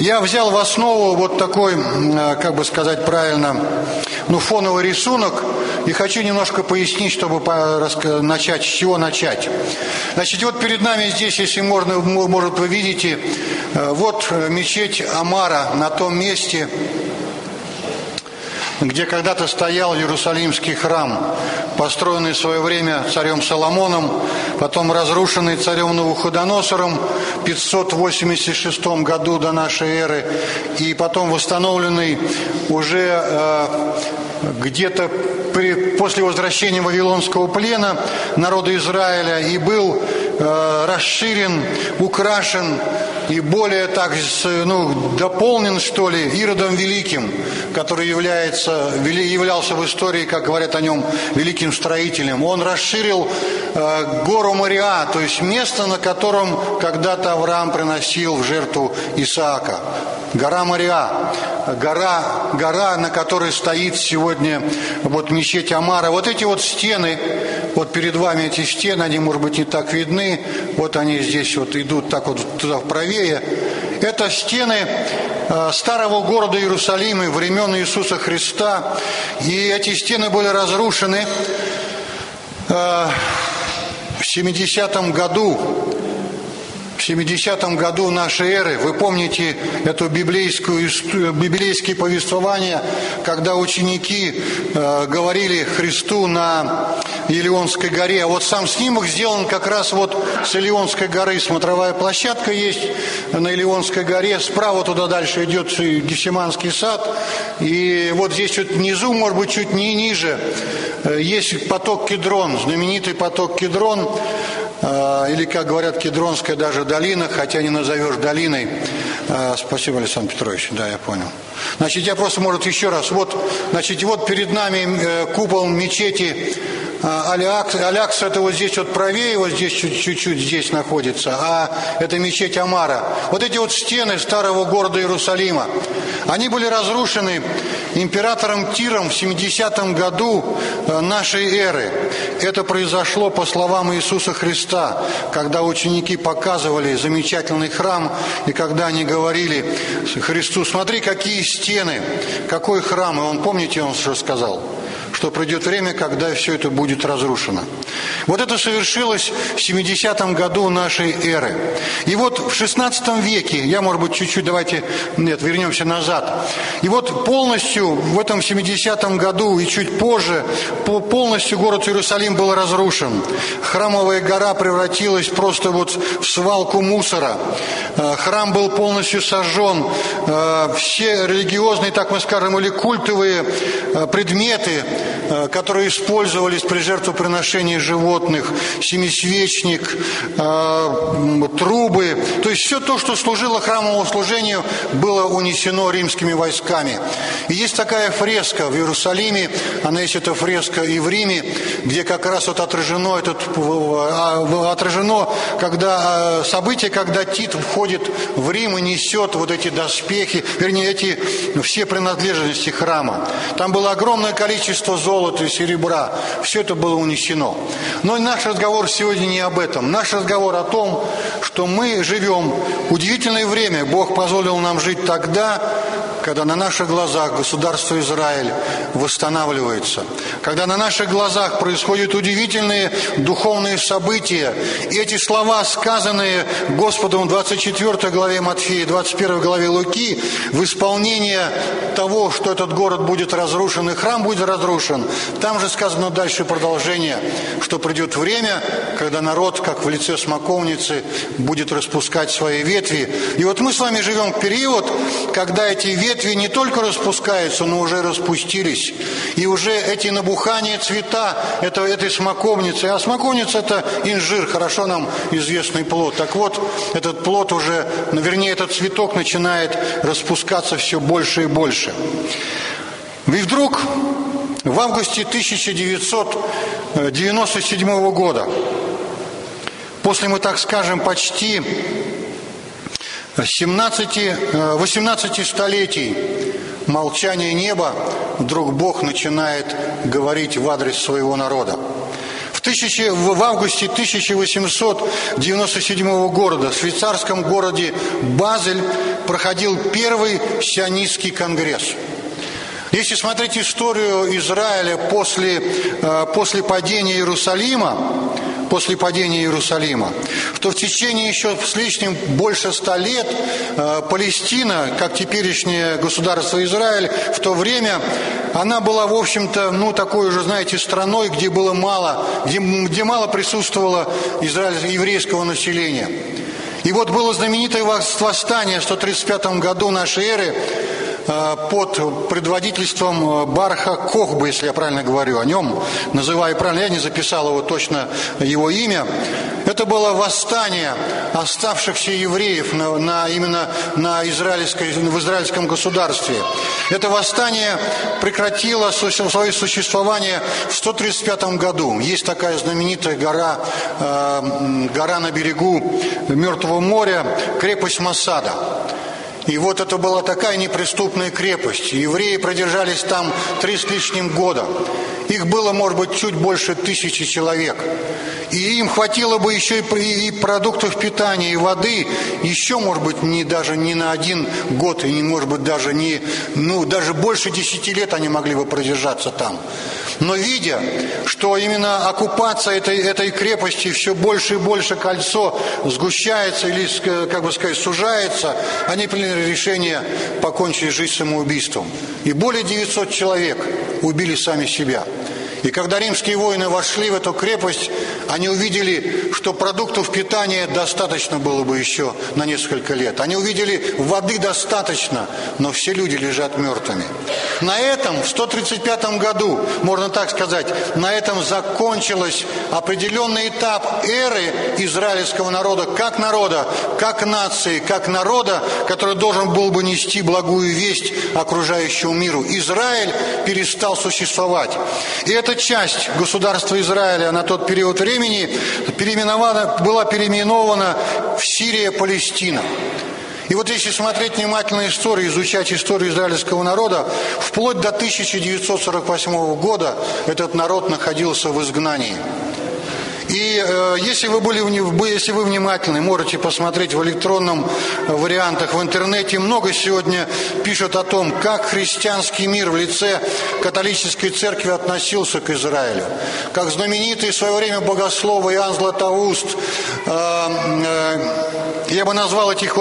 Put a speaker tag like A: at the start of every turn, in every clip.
A: Я взял в основу вот такой, как бы сказать правильно, фоновый рисунок, и хочу немножко пояснить, чтобы начать, с чего начать. Значит, вот перед нами здесь, если можно, может, вы видите, вот мечеть Амара на том месте, где когда-то стоял Иерусалимский храм, построенный в свое время царем Соломоном, потом разрушенный царем Навуходоносором в 586 году до нашей эры, и потом восстановленный уже где-то после возвращения Вавилонского плена народа Израиля, и был расширен, украшен и более так, дополнен, что ли, Иродом Великим, который являлся в истории, как говорят о нем, великим строителем. Он расширил гору Мориа, то есть место, на котором когда-то Авраам приносил в жертву Исаака. Гора Мориа, гора, на которой стоит сегодня вот мечеть Амара. Вот эти вот стены, вот перед вами эти стены, они, может быть, не так видны, вот они здесь вот идут так вот туда правее. Это стены старого города Иерусалима времен Иисуса Христа, и эти стены были разрушены в 70-м году. В 70-м году нашей эры, вы помните это библейские повествования, когда ученики говорили Христу на Елеонской горе. А вот сам снимок сделан как раз вот с Елеонской горы. Смотровая площадка есть на Елеонской горе. Справа туда дальше идет Гефсиманский сад. И вот здесь вот внизу, может быть, чуть не ниже, есть поток Кедрон, знаменитый поток Кедрон. Или, как говорят, Кедронская даже долина, хотя не назовешь долиной. Спасибо, Александр Петрович, да, я понял. Значит, я просто, может, еще раз. Вот перед нами купол мечети Алякса, это вот здесь вот правее, вот здесь чуть-чуть здесь находится, а это мечеть Амара. Вот эти вот стены старого города Иерусалима, они были разрушены императором Тиром в 70-м году нашей эры. Это произошло по словам Иисуса Христа, когда ученики показывали замечательный храм, и когда они говорили Христу: смотри, какие стены, какой храм. И он, помните, он что сказал? Что придет время, когда все это будет разрушено. Вот это совершилось в 70-м году нашей эры. И вот в 16 веке, я, может быть, чуть-чуть, вернемся назад. И вот полностью в этом 70-м году и чуть позже полностью город Иерусалим был разрушен. Храмовая гора превратилась просто вот в свалку мусора. Храм был полностью сожжен. Все религиозные, так мы скажем, или культовые предметы, которые использовались при жертвоприношении животных, семисвечник, трубы, то есть все то, что служило храмовому служению, было унесено римскими войсками. И есть такая фреска в Иерусалиме, она есть, эта фреска и в Риме, где как раз вот отражено когда событие, когда Тит входит в Рим и несет вот эти доспехи, вернее, эти все принадлежности храма. Там было огромное количество золота и серебра, все это было унесено. Но наш разговор сегодня не об этом. Наш разговор о том, что мы живем удивительное время. Бог позволил нам жить тогда, когда на наших глазах государство Израиль восстанавливается, когда на наших глазах происходят удивительные духовные события. И эти слова, сказанные Господом в 24 главе Матфея, 21 главе Луки, в исполнение того, что этот город будет разрушен и храм будет разрушен, там же сказано дальше продолжение, что придет время, когда народ, как в лице смоковницы, будет распускать свои ветви. И вот мы с вами живем в период, когда эти ветви не только распускаются, но уже распустились. И уже эти набухания цвета этой смоковницы, а смоковница — это инжир, хорошо нам известный плод. Так вот, этот плод уже, вернее, этот цветок начинает распускаться все больше и больше. И вдруг в августе 1997 года, после, мы так скажем, почти 18 столетий молчания неба, вдруг Бог начинает говорить в адрес своего народа. В августе 1897 года в швейцарском городе Базель проходил первый сионистский конгресс. Если смотреть историю Израиля после падения Иерусалима, то в течение еще с лишним больше 100 лет Палестина, как теперешнее государство Израиль, в то время она была, в общем-то, такой уже, знаете, страной, где мало присутствовало еврейского населения. И вот было знаменитое восстание в 135 году нашей эры под предводительством Барха Кохбы, если я правильно говорю о нем, называю правильно, я не записал его точно, его имя. Это было восстание оставшихся евреев именно в израильском государстве. Это восстание прекратило свое существование в 135 году. Есть такая знаменитая гора на берегу Мертвого моря, крепость Масада. И вот это была такая неприступная крепость. Евреи продержались там 3 с лишним года. Их было, может быть, чуть больше 1000 человек. И им хватило бы еще и продуктов питания, и воды, еще, может быть, даже не на 1 год, и, может быть, даже даже больше 10 лет они могли бы продержаться там. Но видя, что именно оккупация этой крепости все больше и больше кольцо сгущается или, сужается, они приняли решение покончить жизнь самоубийством. И более 900 человек убили сами себя. И когда римские воины вошли в эту крепость, они увидели, что продуктов питания достаточно было бы еще на несколько лет. Они увидели, воды достаточно, но все люди лежат мертвыми. На этом, в 135 году, можно так сказать, на этом закончился определенный этап эры израильского народа, как нации, как народа, который должен был бы нести благую весть окружающему миру. Израиль перестал существовать. И эта часть государства Израиля на тот период времени была переименована в Сирия-Палестина. И вот если смотреть внимательно историю, изучать историю израильского народа, вплоть до 1948 года этот народ находился в изгнании. И если вы внимательны, можете посмотреть в электронном вариантах в интернете. Много сегодня пишут о том, как христианский мир в лице католической церкви относился к Израилю. Как знаменитый в свое время богослов Иоанн Златоуст, я бы назвал этих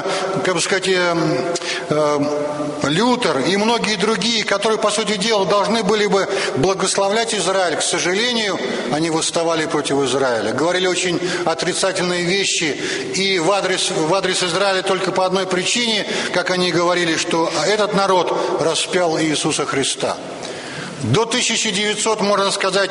A: Лютер и многие другие, которые, по сути дела, должны были бы благословлять Израиль. К сожалению, они восставали против Израиля. Говорили очень отрицательные вещи и в адрес Израиля только по одной причине, как они говорили, что этот народ распял Иисуса Христа. До 1900, можно сказать,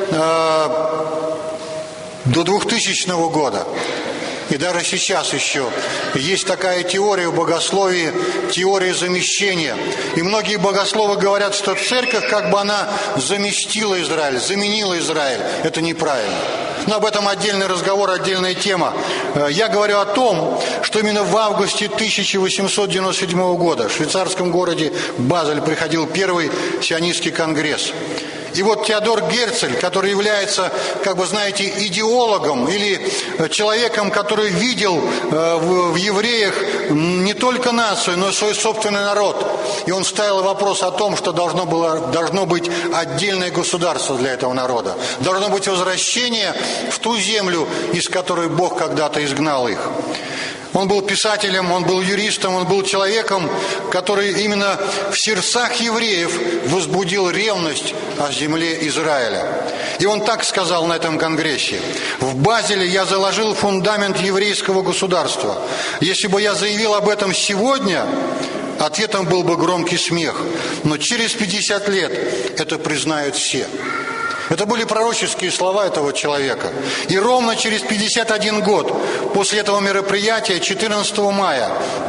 A: до 2000 года. И даже сейчас еще есть такая теория в богословии, теория замещения. И многие богословы говорят, что церковь она заместила Израиль, заменила Израиль. Это неправильно. Но об этом отдельный разговор, отдельная тема. Я говорю о том, что именно в августе 1897 года в швейцарском городе Базель приходил первый сионистский конгресс. И вот Теодор Герцель, который является, идеологом или человеком, который видел в евреях не только нацию, но и свой собственный народ. И он ставил вопрос о том, что должно быть отдельное государство для этого народа. Должно быть возвращение в ту землю, из которой Бог когда-то изгнал их. Он был писателем, он был юристом, он был человеком, который именно в сердцах евреев возбудил ревность о земле Израиля. И он так сказал на этом конгрессе: «В Базеле я заложил фундамент еврейского государства. Если бы я заявил об этом сегодня, ответом был бы громкий смех. Но через 50 лет это признают все». Это были пророческие слова этого человека. И ровно через 51 год после этого мероприятия, 14 мая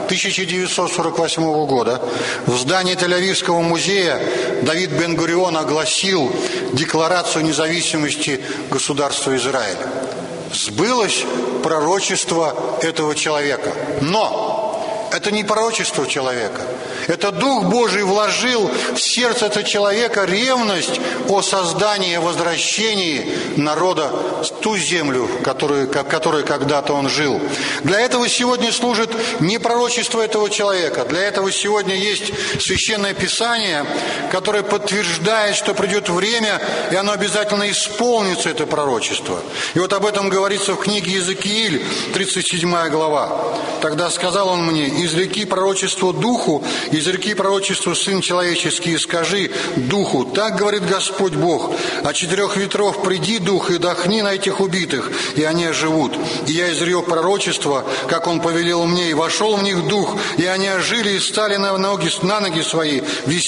A: 1948 года, в здании Тель-Авивского музея Давид Бен-Гурион огласил Декларацию независимости государства Израиль. Сбылось пророчество этого человека. Но Это не пророчество человека. Это Дух Божий вложил в сердце этого человека ревность о создании, о возвращении народа в ту землю, в которой когда-то он жил. Для этого сегодня служит не пророчество этого человека. Для этого сегодня есть Священное Писание, которое подтверждает, что придет время, и оно обязательно исполнится, это пророчество. И вот об этом говорится в книге Иезекииль, 37 глава. «Тогда сказал он мне: изреки пророчество Духу, изреки пророчество Сын Человеческий, и скажи Духу: так говорит Господь Бог, от 4 ветров приди, Дух, и дохни на этих убитых, и они оживут. И я изрек пророчество, как Он повелел мне, и вошел в них Дух, и они ожили и стали на ноги свои,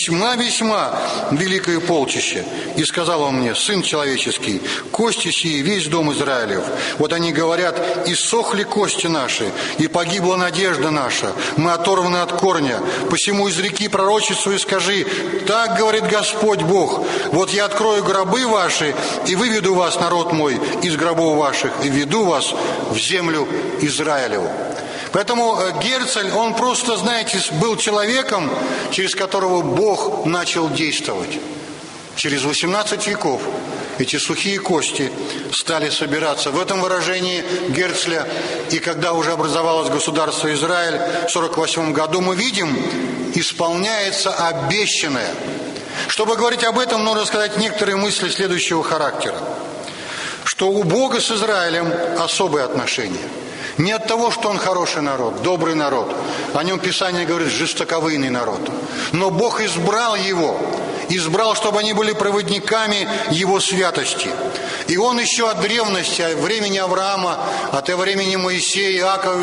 A: весьма великое полчище. И сказал Он мне: Сын Человеческий, кости сии, весь дом Израилев. Вот они говорят: иссохли кости наши, и погибла надежда наша, мы оторваны от корня. Посему изреки пророчество и скажи: так говорит Господь Бог, вот я открою гробы ваши и выведу вас, народ мой, из гробов ваших, и веду вас в землю Израилеву». Поэтому Герцель, он просто, знаете, был человеком, через которого Бог начал действовать. Через 18 веков эти сухие кости стали собираться. В этом выражении Герцля, и когда уже образовалось государство Израиль в 1948 году, мы видим, исполняется обещанное. Чтобы говорить об этом, нужно сказать некоторые мысли следующего характера. Что у Бога с Израилем особые отношения. Не от того, что он хороший народ, добрый народ. О нем Писание говорит: жестоковыйный народ. Но Бог избрал его. Избрал, чтобы они были проводниками его святости. И он еще от древности, от времени Авраама, от времени Моисея,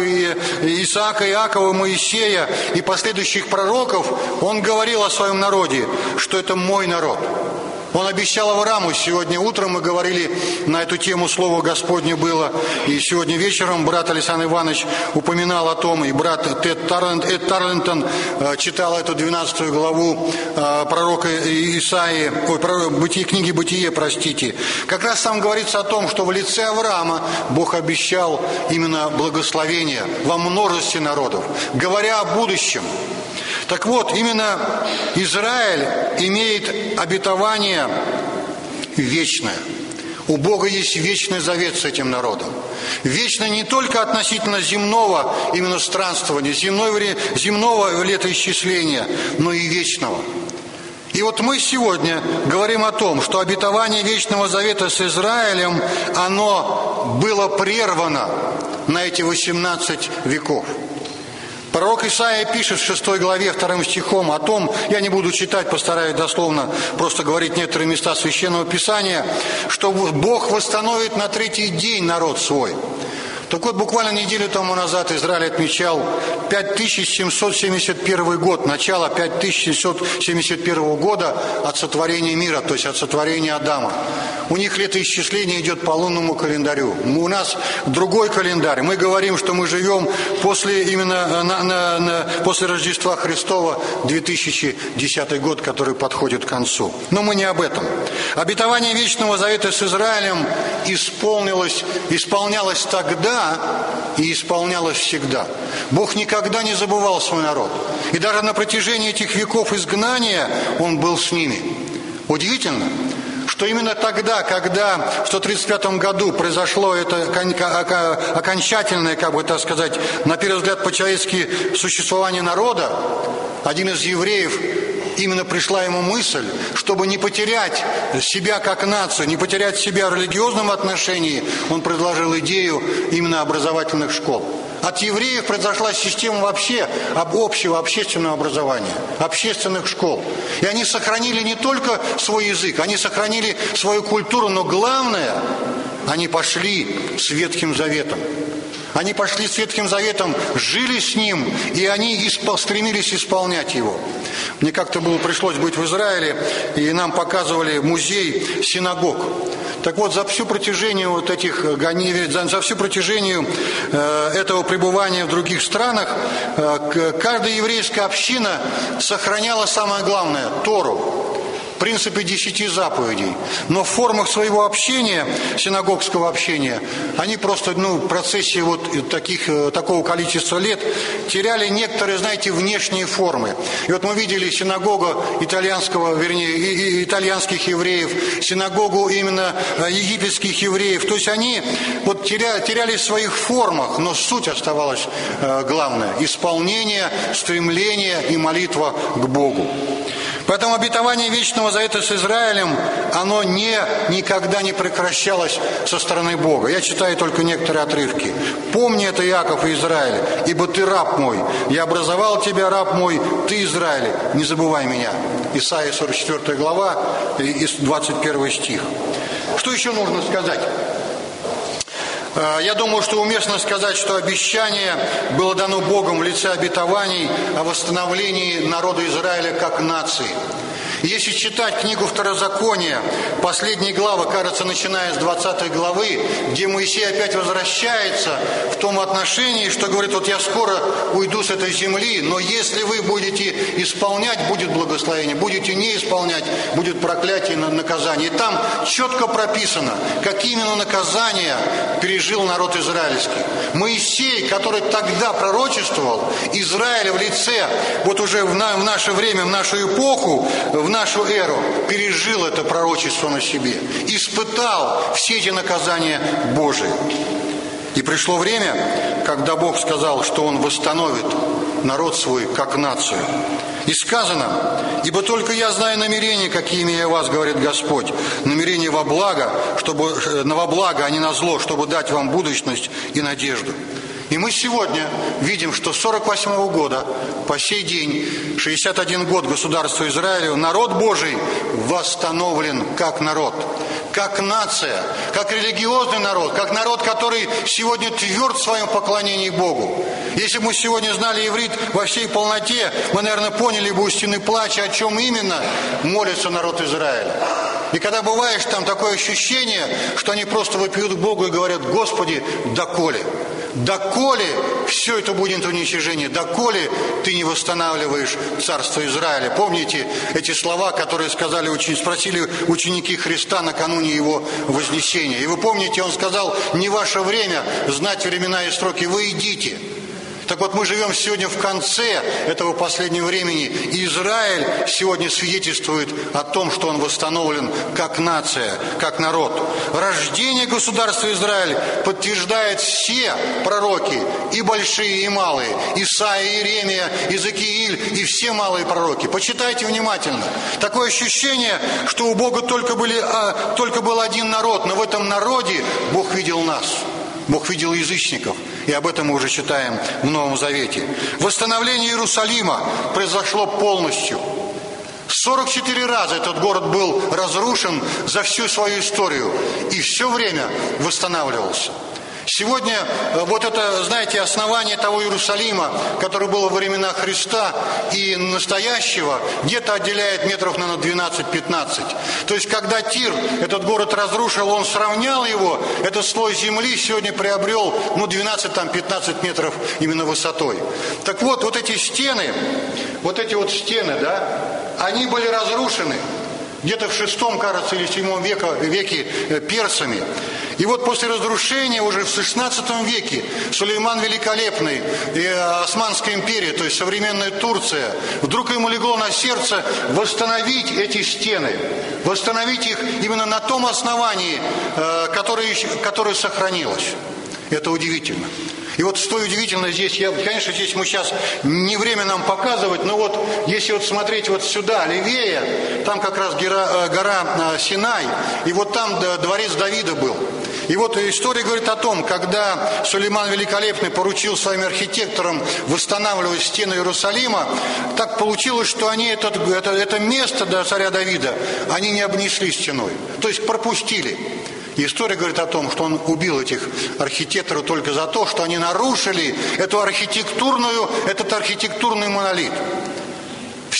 A: Исаака, Иакова, Моисея и последующих пророков, он говорил о своем народе, что это мой народ. Он обещал Аврааму. Сегодня утром мы говорили на эту тему, Слово Господне было. И сегодня вечером брат Александр Иванович упоминал о том, и брат Эд Тарлентон читал эту 12 главу пророка Исаии, книги Бытие, простите. Как раз там говорится о том, что в лице Авраама Бог обещал именно благословение во множестве народов, говоря о будущем. Так вот, именно Израиль имеет обетование вечное. У Бога есть вечный завет с этим народом. Вечный не только относительно земного именно странствования, земного летоисчисления, но и вечного. И вот мы сегодня говорим о том, что обетование Вечного Завета с Израилем, оно было прервано на эти 18 веков. Пророк Исаия пишет в 6 главе 2 стихом о том, я не буду читать, постараюсь дословно просто говорить некоторые места Священного Писания, что Бог восстановит на 3-й день народ свой. Так вот, буквально неделю тому назад Израиль отмечал 5771 год, начало 5771 года от сотворения мира, то есть от сотворения Адама. У них летоисчисление идет по лунному календарю. У нас другой календарь. Мы говорим, что мы живем после Рождества Христова, 2010 год, который подходит к концу. Но мы не об этом. Обетование Вечного Завета с Израилем исполнялось тогда и исполнялось всегда. Бог никогда не забывал свой народ. И даже на протяжении этих веков изгнания Он был с ними. Удивительно, что именно тогда, когда в 135 году произошло это окончательное, на первый взгляд по-человечески существование народа, один из евреев, именно пришла ему мысль, чтобы не потерять себя как нацию, не потерять себя в религиозном отношении, он предложил идею именно образовательных школ. От евреев произошла система вообще общего общественного образования, общественных школ. И они сохранили не только свой язык, они сохранили свою культуру, но главное, они пошли с Ветхим Заветом. Они пошли с Ветхим Заветом, жили с ним, и они стремились исполнять его. Мне как-то пришлось быть в Израиле, и нам показывали музей синагог. Так вот, за всю протяжению этого пребывания в других странах, каждая еврейская община сохраняла самое главное – Тору. принципы 10 заповедей. Но в формах своего общения, синагогского общения, они просто в процессе такого количества лет теряли некоторые, знаете, внешние формы. И вот мы видели синагогу итальянских евреев, синагогу именно египетских евреев. То есть они теряли в своих формах, но суть оставалась главная. Исполнение, стремление и молитва к Богу. Поэтому обетование Вечного Завета с Израилем, оно никогда не прекращалось со стороны Бога. Я читаю только некоторые отрывки. «Помни это, Иаков и Израиль, ибо ты раб мой. Я образовал тебя, раб мой, ты, Израиль, не забывай меня». Исайя 44 глава, 21 стих. Что еще нужно сказать? Я думаю, что уместно сказать, что обещание было дано Богом в лице обетований о восстановлении народа Израиля как нации. Если читать книгу Второзакония, последние главы, кажется, начиная с 20 главы, где Моисей опять возвращается в том отношении, что говорит, вот я скоро уйду с этой земли, но если вы будете исполнять, будет благословение, будете не исполнять, будет проклятие и наказание. И там четко прописано, какие именно наказания пережил народ израильский. Моисей, который тогда пророчествовал, Израиль в лице, вот уже в наше время, в нашу эпоху, в нашу эру, пережил это пророчество на себе, испытал все эти наказания Божии. И пришло время, когда Бог сказал, что Он восстановит народ свой как нацию. И сказано: «Ибо только я знаю намерения, какие имею вас, говорит Господь, намерения во благо, во благо, а не на зло, чтобы дать вам будущность и надежду». И мы сегодня видим, что с 1948 года по сей день, 61 год государству Израилю, народ Божий восстановлен как народ, как нация, как религиозный народ, как народ, который сегодня тверд в своем поклонении Богу. Если бы мы сегодня знали иврит во всей полноте, мы, наверное, поняли бы у стены плача, о чем именно молится народ Израиля. И когда бываешь, там такое ощущение, что они просто вопиют к Богу и говорят: «Господи, доколе? Доколе все это будет уничтожение? Доколе ты не восстанавливаешь царство Израиля?» Помните эти слова, которые спросили ученики Христа накануне Его вознесения? И вы помните, Он сказал: «Не ваше время знать времена и сроки, вы идите». Так вот, мы живем сегодня в конце этого последнего времени, и Израиль сегодня свидетельствует о том, что он восстановлен как нация, как народ. Рождение государства Израиль подтверждает все пророки, и большие, и малые, Исаия, Иеремия, Иезекииль, и все малые пророки. Почитайте внимательно. Такое ощущение, что у Бога только был один народ, но в этом народе Бог видел нас. Бог видел язычников, и об этом мы уже читаем в Новом Завете. Восстановление Иерусалима произошло полностью. 44 раза этот город был разрушен за всю свою историю, и все время восстанавливался. Сегодня вот это, знаете, основание того Иерусалима, который был во времена Христа и настоящего, где-то отделяет метров, наверное, 12-15. То есть, когда Тир этот город разрушил, он сравнял его, этот слой земли сегодня приобрел, 12-15 метров именно высотой. Так вот, вот эти стены, да, они были разрушены где-то в VI, кажется, или VII веке персами. И вот после разрушения уже в XVI веке Сулейман Великолепный и Османская империя, то есть современная Турция, вдруг ему легло на сердце восстановить эти стены, восстановить их именно на том основании, которое сохранилось. Это удивительно. И вот что удивительно здесь, конечно, здесь мы сейчас не время нам показывать, но вот если вот смотреть вот сюда, левее, там как раз гора Синай, и вот там дворец Давида был. И вот история говорит о том, когда Сулейман Великолепный поручил своим архитекторам восстанавливать стены Иерусалима, так получилось, что они это место до царя Давида, они не обнесли стеной, то есть пропустили. И история говорит о том, что он убил этих архитекторов только за то, что они нарушили этот архитектурный монолит.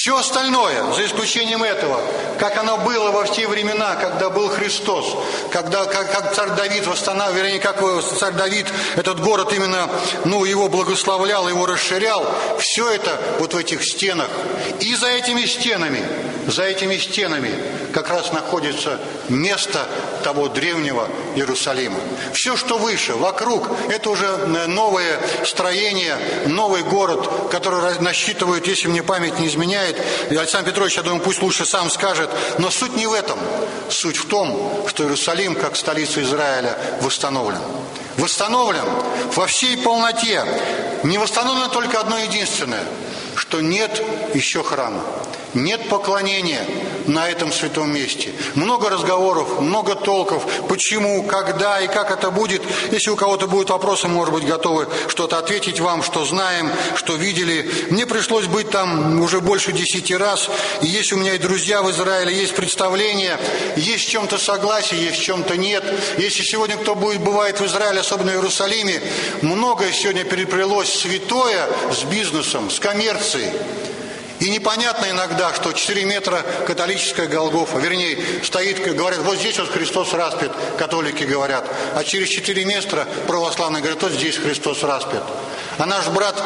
A: Все остальное, за исключением этого, как оно было во те времена, когда был Христос, когда как царь Давид восстанавливал, вернее, как царь Давид этот город именно, его благословлял, его расширял, все это вот в этих стенах. И за этими стенами как раз находится место того древнего Иерусалима. Все, что выше, вокруг, это уже новое строение, новый город, который насчитывает, если мне память не изменяет, и Александр Петрович, я думаю, пусть лучше сам скажет, но суть не в этом. Суть в том, что Иерусалим, как столица Израиля, восстановлен. Восстановлен во всей полноте. Не восстановлено только одно единственное, что нет еще храма. Нет поклонения на этом святом месте. Много разговоров, много толков, почему, когда и как это будет. Если у кого-то будут вопросы, может быть, готовы что-то ответить вам, что знаем, что видели. Мне пришлось быть там уже больше 10 раз. И есть у меня и друзья в Израиле, есть представления, есть в чем-то согласие, есть в чем-то нет. Если сегодня кто бывает в Израиле, особенно в Иерусалиме, многое сегодня переплелось святое с бизнесом, с коммерцией. И непонятно иногда, что 4 метра католическая Голгофа, вернее, стоит, говорят, вот здесь вот Христос распят, католики говорят, а через 4 метра православные говорят, вот здесь Христос распят. А наш брат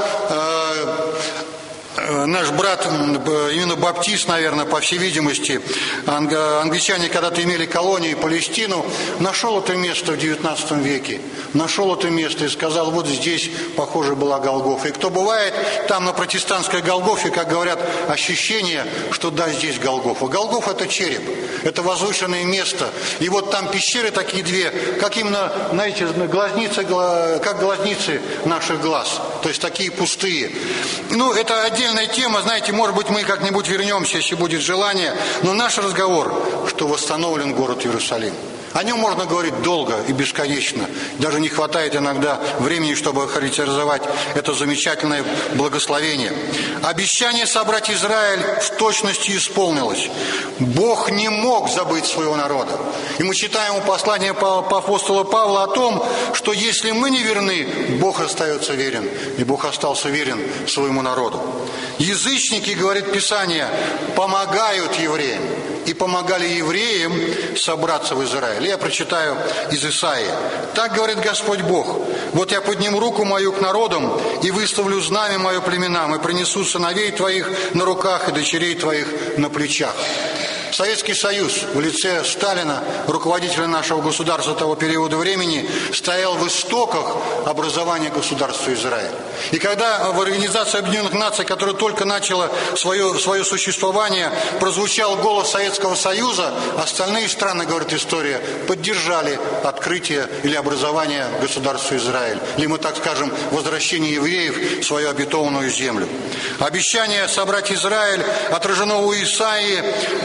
A: именно баптист, наверное, по всей видимости, англичане когда-то имели колонии Палестину, нашел это место в 19 веке, нашел это место и сказал, вот здесь, похоже, была Голгофа. И кто бывает там на протестантской Голгофе, как говорят, ощущение, что да, здесь Голгофа. Голгофа – это череп, это возвышенное место. И вот там пещеры такие две, как именно, знаете, глазницы, как глазницы наших глаз, то есть такие пустые. Это отдельная тема, знаете, может быть, мы как-нибудь вернемся, если будет желание, но наш разговор, что восстановлен город Иерусалим. О нем можно говорить долго и бесконечно. Даже не хватает иногда времени, чтобы характеризовать это замечательное благословение. Обещание собрать Израиль в точности исполнилось. Бог не мог забыть своего народа. И мы читаем у послания по апостола Павла о том, что если мы не верны, Бог остается верен. И Бог остался верен своему народу. Язычники, говорит Писание, помогают евреям. И помогали евреям собраться в Израиль. Я прочитаю из Исаии. Так говорит Господь Бог. Вот я подниму руку мою к народам и выставлю знамя мое племенам, и принесу сыновей твоих на руках и дочерей твоих на плечах. Советский Союз в лице Сталина, руководителя нашего государства того периода времени, стоял в истоках образования государства Израиль. И когда в Организации Объединенных Наций, которая только начала свое существование, прозвучал голос Советского Союза, остальные страны, говорит история, поддержали открытие или образование государства Израиль. Или мы так скажем, возвращение евреев в свою обетованную землю. Обещание собрать Израиль отражено у Исаии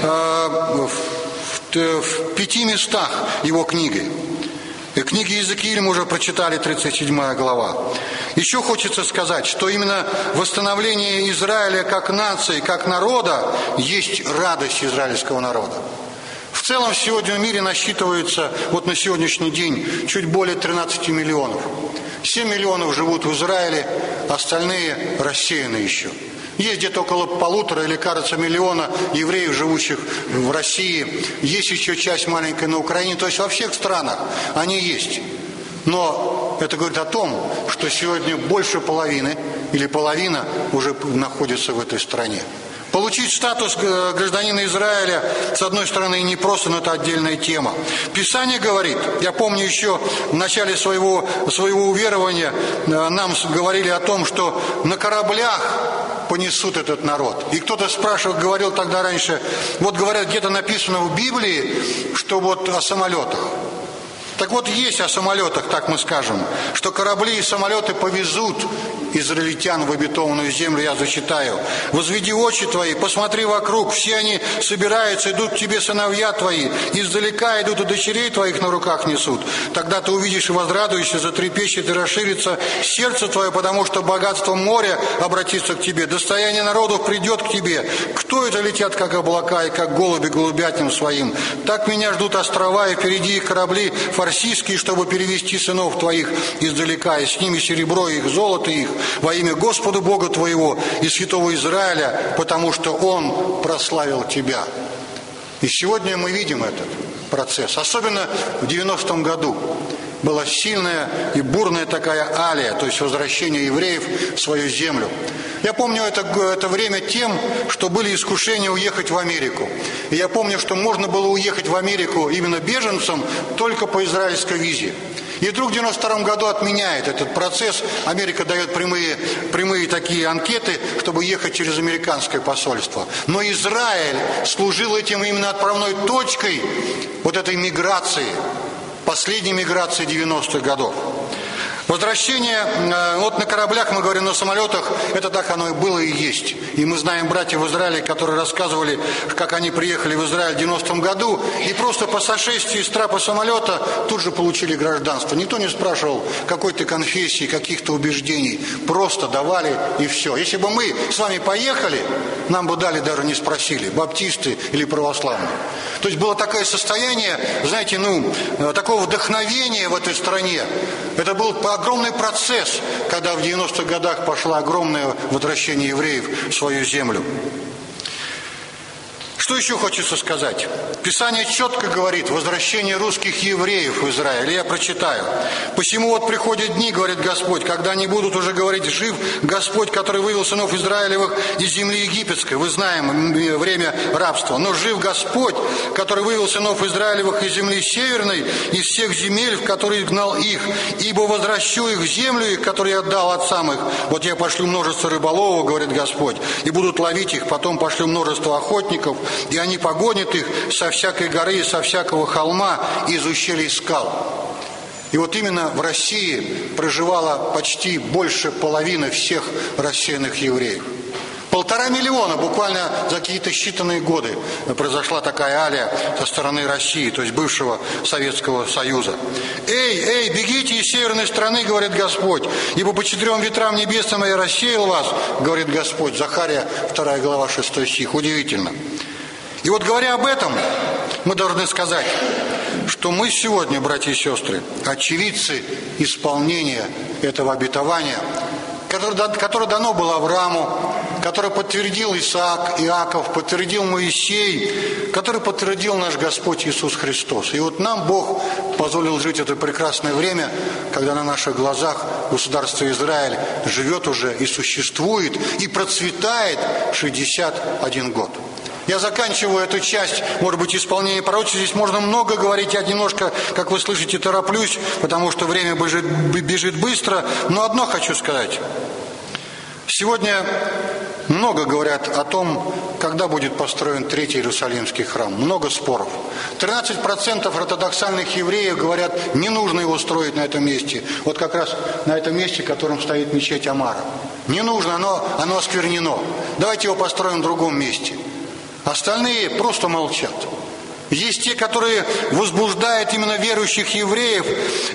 A: в 5 местах его книги. Книги Иезекииля мы уже прочитали, 37 глава. Еще хочется сказать, что именно восстановление Израиля как нации, как народа, есть радость израильского народа. В целом сегодня в мире насчитывается, вот на сегодняшний день, чуть более 13 миллионов. 7 миллионов живут в Израиле, остальные рассеяны еще. Есть где-то около 1,5 или, кажется, миллиона евреев, живущих в России. Есть еще часть маленькая на Украине. То есть во всех странах они есть. Но это говорит о том, что сегодня больше половины или половина уже находится в этой стране. Получить статус гражданина Израиля, с одной стороны, непросто, но это отдельная тема. Писание говорит, я помню еще в начале своего уверования нам говорили о том, что на кораблях понесут этот народ. И кто-то спрашивал, говорил тогда раньше, вот говорят, где-то написано в Библии, что вот о самолетах. Так вот, есть о самолетах, так мы скажем, что корабли и самолеты повезут израильтян в обетованную землю, я зачитаю. «Возведи очи твои, посмотри вокруг, все они собираются, идут к тебе сыновья твои, издалека идут и дочерей твоих на руках несут. Тогда ты увидишь и возрадуешься, затрепещет и расширится сердце твое, потому что богатство моря обратится к тебе, достояние народов придет к тебе. Кто это летят, как облака, и как голуби голубятням своим? Так меня ждут острова, и впереди их корабли фарсийские, чтобы перевести сынов твоих издалека, и с ними серебро их, золото их, них во имя Господа Бога твоего и Святого Израиля, потому что Он прославил тебя». И сегодня мы видим этот процесс. Особенно в 90-м году была сильная и бурная такая алия, то есть возвращение евреев в свою землю. Я помню это время тем, что были искушения уехать в Америку. И я помню, что можно было уехать в Америку именно беженцам только по израильской визе. И вдруг в 92 году отменяет этот процесс. Америка дает прямые такие анкеты, чтобы ехать через американское посольство. Но Израиль служил этим именно отправной точкой вот этой миграции, последней миграции 90-х годов. Возвращение, вот на кораблях, мы говорим, на самолетах, это так оно и было и есть. И мы знаем братьев в Израиле, которые рассказывали, как они приехали в Израиль в 90-м году, и просто по сошествии с трапа самолета тут же получили гражданство. Никто не спрашивал какой-то конфессии, каких-то убеждений. Просто давали и все. Если бы мы с вами поехали, нам бы дали, даже не спросили, баптисты или православные. То есть было такое состояние, знаете, такого вдохновения в этой стране. Это был огромный процесс, когда в 90-х годах пошло огромное возвращение евреев в свою землю. Что еще хочется сказать? Писание четко говорит: возвращение русских евреев в Израиль. Я прочитаю. «Посему вот приходят дни, говорит Господь, когда они будут уже говорить: жив Господь, который вывел сынов Израилевых из земли египетской». Вы знаем время рабства. «Но жив Господь, который вывел сынов Израилевых из земли северной, из всех земель, в которые гнал их. Ибо возвращу их в землю их, которую я отдал отцам их. Вот я пошлю множество рыболовов, говорит Господь, и будут ловить их. Потом пошлю множество охотников, и они погонят их со всякой горы и со всякого холма из ущелий скал». И вот именно в России проживало почти больше половины всех рассеянных евреев. 1,5 миллиона буквально за какие-то считанные годы произошла такая алия со стороны России, то есть бывшего Советского Союза. «Эй, бегите из северной страны, говорит Господь, ибо по 4 ветрам небесным я рассеял вас, говорит Господь». Захария 2 глава 6 стих. Удивительно. И вот говоря об этом, мы должны сказать, что мы сегодня, братья и сестры, очевидцы исполнения этого обетования, которое дано было Аврааму, которое подтвердил Иаков, подтвердил Моисей, который подтвердил наш Господь Иисус Христос. И вот нам Бог позволил жить это прекрасное время, когда на наших глазах государство Израиль живет уже и существует, и процветает 61 год. Я заканчиваю эту часть, может быть, исполнения пророчества. Здесь можно много говорить. Я немножко, как вы слышите, тороплюсь, потому что время бежит быстро. Но одно хочу сказать. Сегодня много говорят о том, когда будет построен Третий Иерусалимский храм. Много споров. 13% ортодоксальных евреев говорят, не нужно его строить на этом месте. Вот как раз на этом месте, в котором стоит мечеть Амара. Не нужно, оно осквернено. Давайте его построим в другом месте. Остальные просто молчат. Есть те, которые возбуждают именно верующих евреев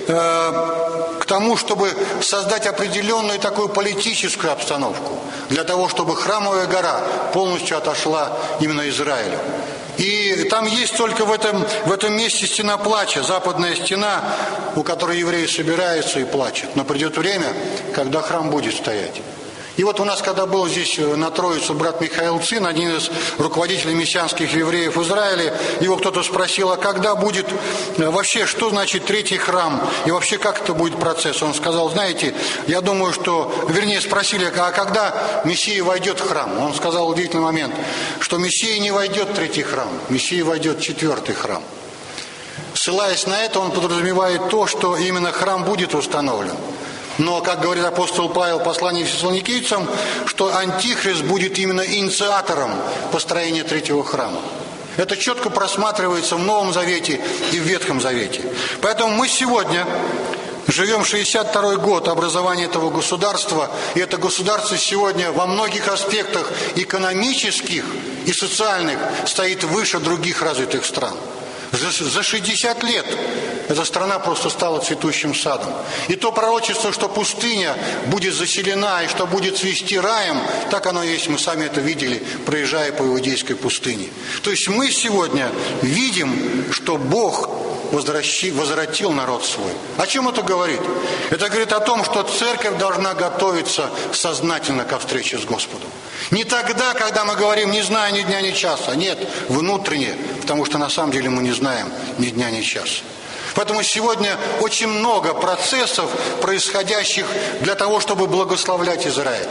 A: к тому, чтобы создать определенную такую политическую обстановку, для того, чтобы Храмовая гора полностью отошла именно Израилю. И там есть только в этом месте стена плача, западная стена, у которой евреи собираются и плачут. Но придет время, когда храм будет стоять. И вот у нас, когда был здесь на Троицу брат Михаил Цин, один из руководителей мессианских евреев в Израиле, его кто-то спросил, а когда будет вообще, что значит третий храм, и вообще как это будет процесс? Он сказал, знаете, я думаю, спросили, а когда Мессия войдет в храм? Он сказал удивительный момент, что Мессия не войдет в третий храм, Мессия войдет в четвертый храм. Ссылаясь на это, он подразумевает то, что именно храм будет установлен. Но, как говорит апостол Павел в послании Фессалоникийцам, что Антихрист будет именно инициатором построения третьего храма. Это четко просматривается в Новом Завете и в Ветхом Завете. Поэтому мы сегодня живем 62-й год образования этого государства, и это государство сегодня во многих аспектах экономических и социальных стоит выше других развитых стран. За 60 лет эта страна просто стала цветущим садом. И то пророчество, что пустыня будет заселена и что будет цвести раем, так оно и есть. Мы сами это видели, проезжая по Иудейской пустыне. То есть мы сегодня видим, что Бог возвратил народ свой. О чем это говорит? Это говорит о том, что церковь должна готовиться сознательно ко встрече с Господом. Не тогда, когда мы говорим, не знаю ни дня, ни часа. Нет, внутренне, потому что на самом деле мы не знаем ни дня, ни часа. Поэтому сегодня очень много процессов, происходящих для того, чтобы благословлять Израиль.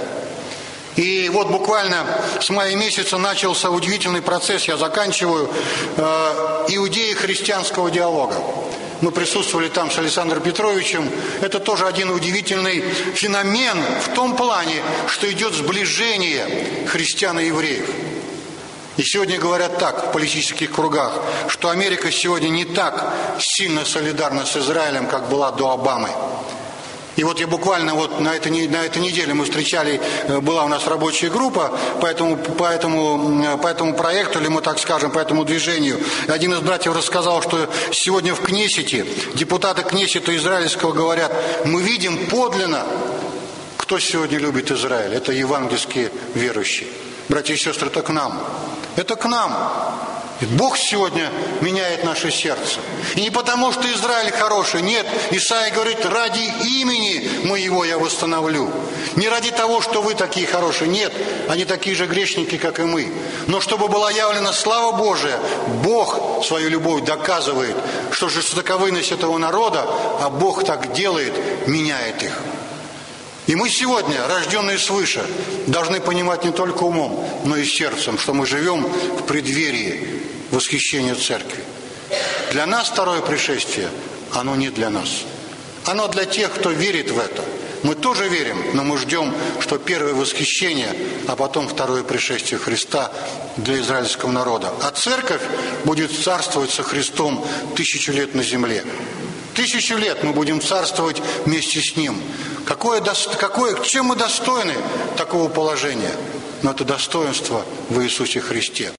A: И вот буквально с мая месяца начался удивительный процесс, я заканчиваю, иудеи-христианского диалога. Мы присутствовали там с Александром Петровичем. Это тоже один удивительный феномен в том плане, что идет сближение христиан и евреев. И сегодня говорят так в политических кругах, что Америка сегодня не так сильно солидарна с Израилем, как была до Обамы. И вот я буквально вот на этой неделе мы встречали, была у нас рабочая группа по этому проекту, или мы так скажем, по этому движению. Один из братьев рассказал, что сегодня в Кнессете, депутаты Кнессета израильского говорят, мы видим подлинно, кто сегодня любит Израиль. Это евангельские верующие. Братья и сестры, это к нам. Это к нам. И Бог сегодня меняет наше сердце. И не потому, что Израиль хороший. Нет, Исаия говорит, ради имени моего я восстановлю. Не ради того, что вы такие хорошие. Нет, они такие же грешники, как и мы. Но чтобы была явлена слава Божия, Бог свою любовь доказывает, что жестоковыйность этого народа, а Бог так делает, меняет их. И мы сегодня, рожденные свыше, должны понимать не только умом, но и сердцем, что мы живем в преддверии восхищения церкви. Для нас второе пришествие, оно не для нас. Оно для тех, кто верит в это. Мы тоже верим, но мы ждем, что первое восхищение, а потом второе пришествие Христа для израильского народа. А церковь будет царствовать со Христом 1000 лет на земле. 1000 лет мы будем царствовать вместе с Ним. Чем мы достойны такого положения? Но это достоинство в Иисусе Христе.